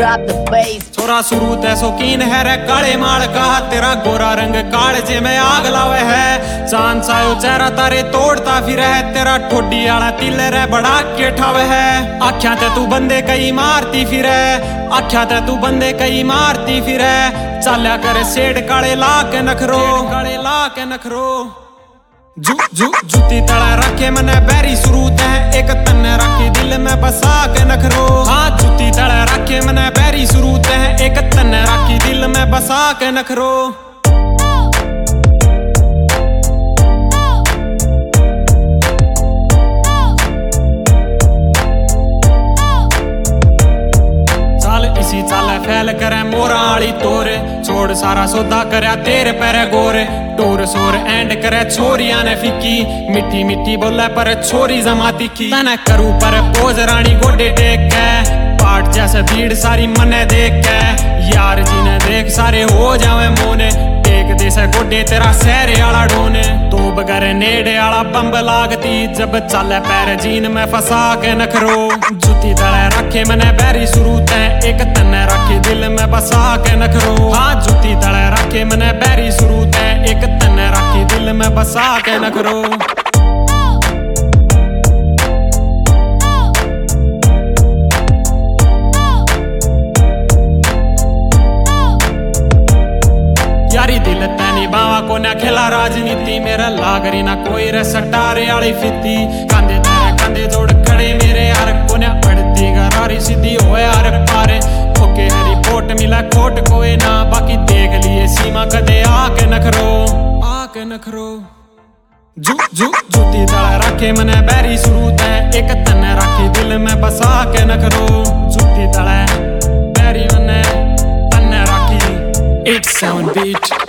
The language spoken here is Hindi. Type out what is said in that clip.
drop the bass। छोरा शुरू ते शौकीन है रे काले माल का, तेरा गोरा रंग कालजे में आग लावे है। चांद सायो चेहरा तारे तोड़ता फिर है, तेरा ठोडी आला तिल रे बड़ा के ठावे है। आख्या ते तू बंदे कई मारती फिर है, आख्या ते तू बंदे कई मारती फिर है। चाल्या करे सेड काले ला के नखरो, काले ला के नखरो। जूती तड़ा रखे मने बैरी शुरूत है, एक तन्ने रखी दिल में बसा के नखरो। हाँ जूती तड़ा रखे मने बैरी शुरूत है, एक तन्ने रखी दिल में बसा के नखरो। इसी चाले फैल करे मोरा आली तोरे, छोड़ सारा सौदा करे तेरे पैरे गोरे। टोर सोर एंड करे छोरिया ने फीकी, मिठी मिठी बोले पर छोरी जमाती की। तने करू पर पोज रानी गोडे टेक के, पाट जैसे भीड़ सारी मने देख के। यार जी ने देख सारे हो जावे मोने, एक देसे गोडे तेरा सहरे आला डोने। तो बगैर नेड़े आला बंब लागती, जब चले पैर जीन में फंसा के नखरो। जूती तले रखे मने बैरी शुरूत है, एक तन्ने रखी दिल में बसा के नखरो। हाँ जूती तले रखे मने बैरी शुरूत है, एक तन्ने रखी दिल में बसा के नखरो। यारी दिल तैनी बावा को न खेला राजनीति, मेरा लागरी ना कोई रे सटारे आली फिती। कांधे तेरे कांधे जोड़ खड़े मेरे यार को न पड़ती गरारी सीधी हो यार पारे। ओके है रिपोर्ट मिला खोट कोई ना, बाकी देख लिए सीमा कदे आके नखरो, आके नखरो। जूती तड़ा रखे मने बैरी शुरूत है, एक तन्ने रखी दिल में बसा के नखरो। जूती तड़ा बैरी मने तन्ने रखी 87 beat।